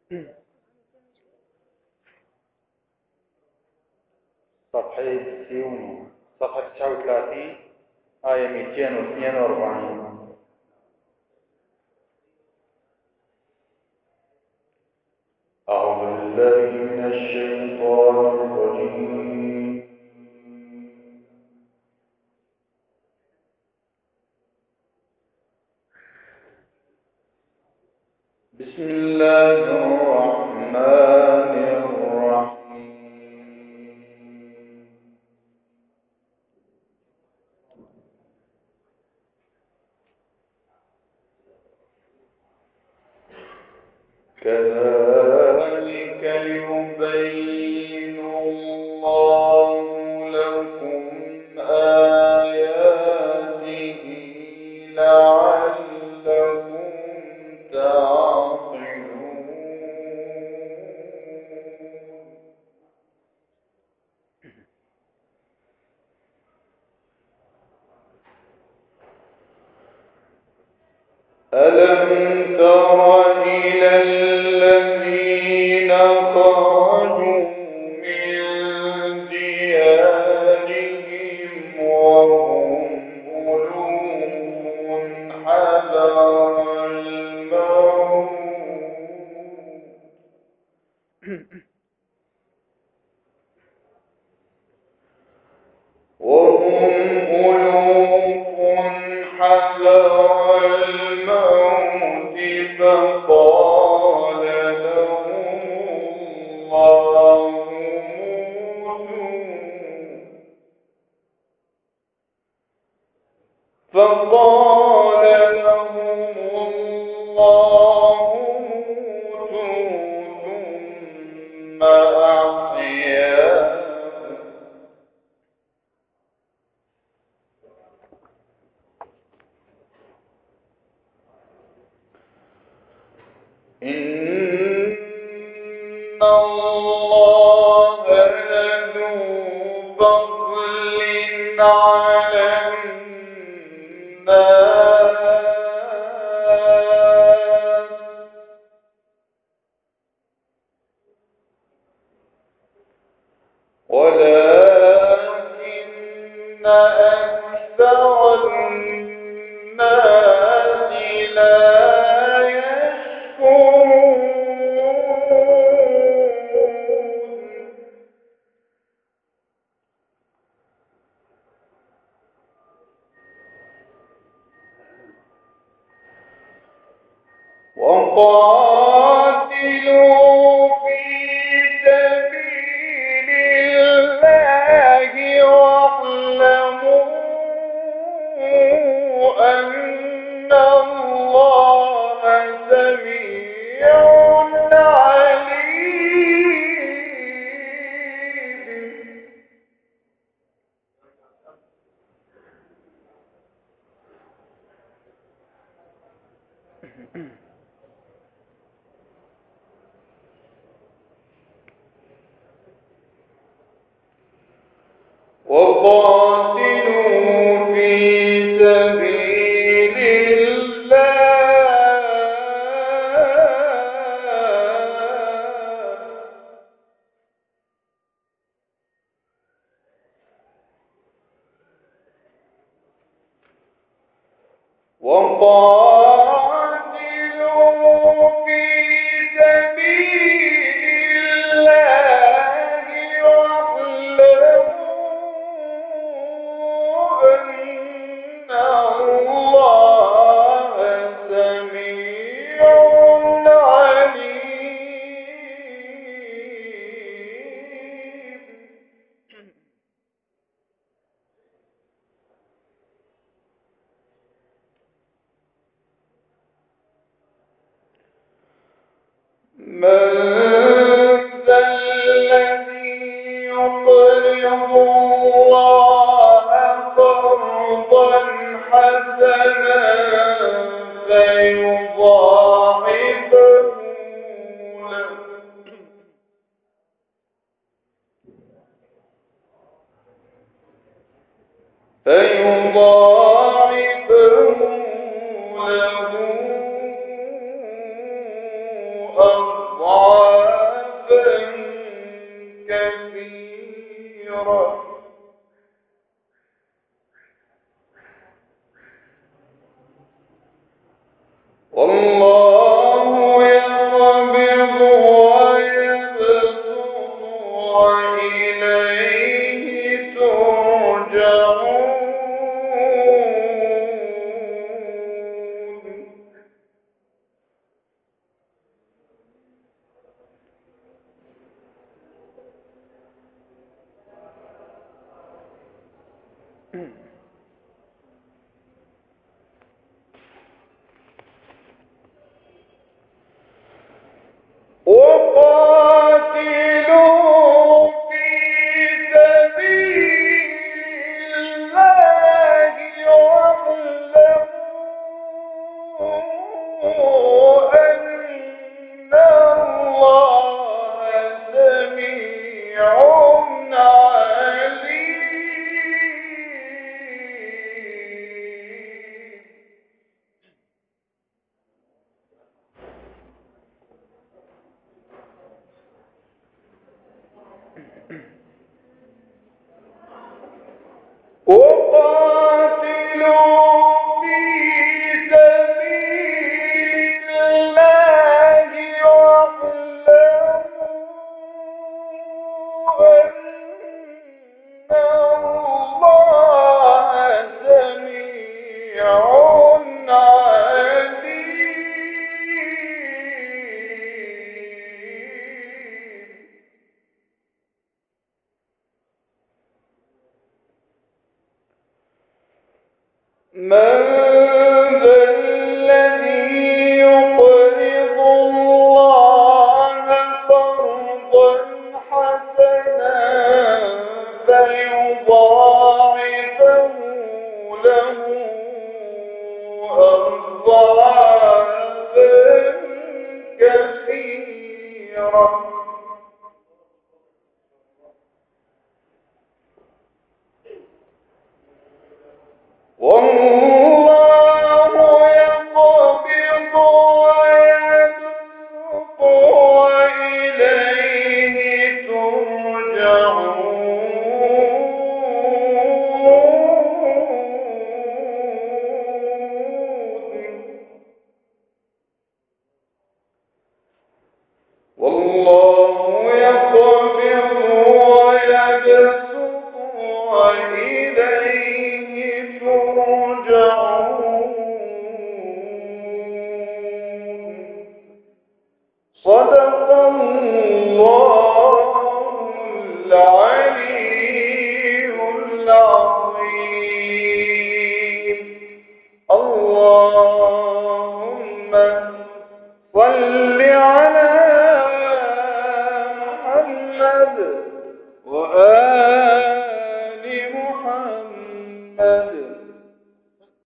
صفحة 39 آية 242. أعوذ بالله من الشيطان الرجيم. بسم الله الرحمن الرحيم. كذلك يبين الله لكم آياته لعلكم تعقلون. ألم تر إلى الذين خرجوا من ديارهم وهم ألوف حذر الموت فقال لهم الله موتوا ثم أحياهم. إن الله لذو فضل على الناس ولكن أكثر الناس لا وقاتلوا في سبيل الله واعلموا أن الله سميع عليم. وقاتلوا في سبيل الله من ذا الذي يقرض الله قرضا حسنا فيضاعفه له أضعافا من ذا الذي يقرض الله قرضا حسنا فيضاعفه له أضعافا كثيرة والله يقبض ويبسط وإليه ترجعون والله يقبض ويبسط وإليه ترجعون صدق الله العلي العظيم اللهم صل على محمد وآل